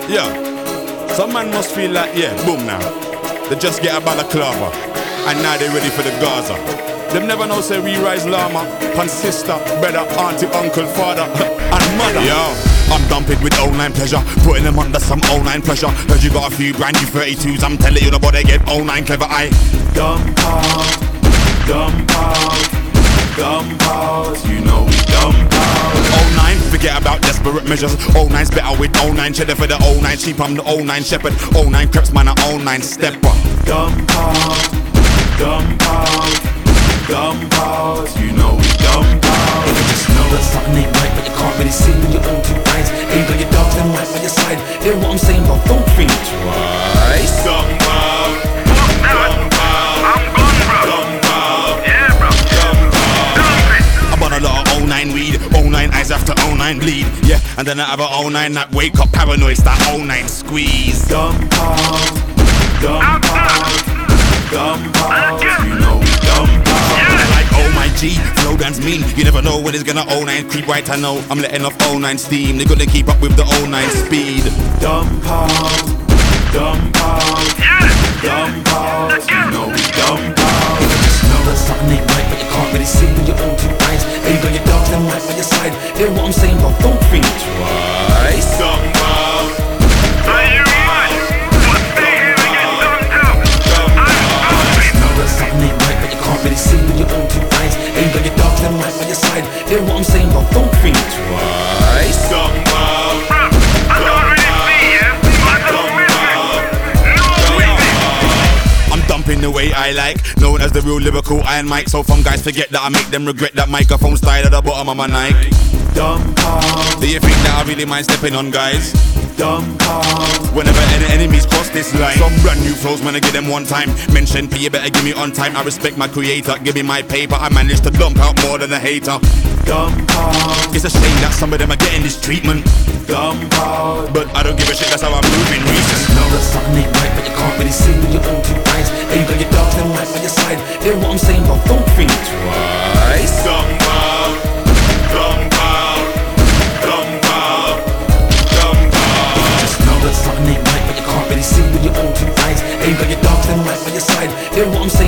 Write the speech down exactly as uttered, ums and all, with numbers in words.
Yeah, some man must feel like, yeah, boom now. They just get a balaclava, and now they ready for the Gaza. Them never know say we rise llama, pan sister, brother, auntie, uncle, father, and mother. Yo, I'm dumping with online pleasure, putting them under some online pressure. Heard you got a few brand new thirty-twos, I'm telling you nobody get online clever. I dump out, dump out, dump out, you know we dump out. oh nine, forget about desperate measures. oh nine's better with oh nine cheddar for the oh nine sheep. I'm the oh nine shepherd. oh nine creps man, a oh nine stepper. Dump out, dump out, dump out, you know we dump out. You just know that something ain't right, but you can't really see with your own two eyes. Ain't got your dogs them right by your side. Hear what I'm saying, but don't think twice. Dump out, dump out, I'm gone, bro. dump out, Yeah, bro. dump out. Dump it. I'm on a lot of oh nine weed, oh nine eyes after oh nine bleed. Yeah, and then I have a oh nine that wake up paranoid, that oh nine squeeze. Dump out, dump out, dump out, you know we dump out. Like oh my G, flow guns mean. You never know when it's gonna oh nine creep right. I know I'm letting off oh nine steam. They're gonna keep up with the oh nine speed. Dump out, dump out, dump out, you know we dump out. You just know that something ain't right, but you can't really see with your own two eyes. Ain't got your dogs them right by your side. Hear what I'm saying, but don't think twice. Dump out, Are you mad? What's the here we get dumped out? dump out. Know that something ain't right, but you can't really see with your own two eyes. Ain't got your dogs them right by your side. Hear what I'm saying, but don't think twice. Dump out, Bro, I don't really see you. I don't really. No way. I'm dumping the way I like, known as the real lyrical Iron Mike. So some guys forget that I make them regret that microphone style at the bottom of my Nike. Dump out. Do you think that I really mind stepping on guys? Dump out. Whenever any enemies cross this line, some brand new flows, man, I get them one time. Mention P, you better give me on time. I respect my creator, give me my paper. I managed to dump out more than a hater. Dump out. It's a shame that some of them are getting this treatment. Dump out. But I don't give a shit, that's how I'm moving recent. Know that something ain't right, but you can't really see with your own two eyes. Ain't got your dogs them right by your side. Hear what I'm saying, but don't think twice. Dump out, dump out, dump out, dump out. Just know that something ain't right, but you can't really see with your own two eyes. Ain't got your dogs them right by your side. Hear what I'm saying.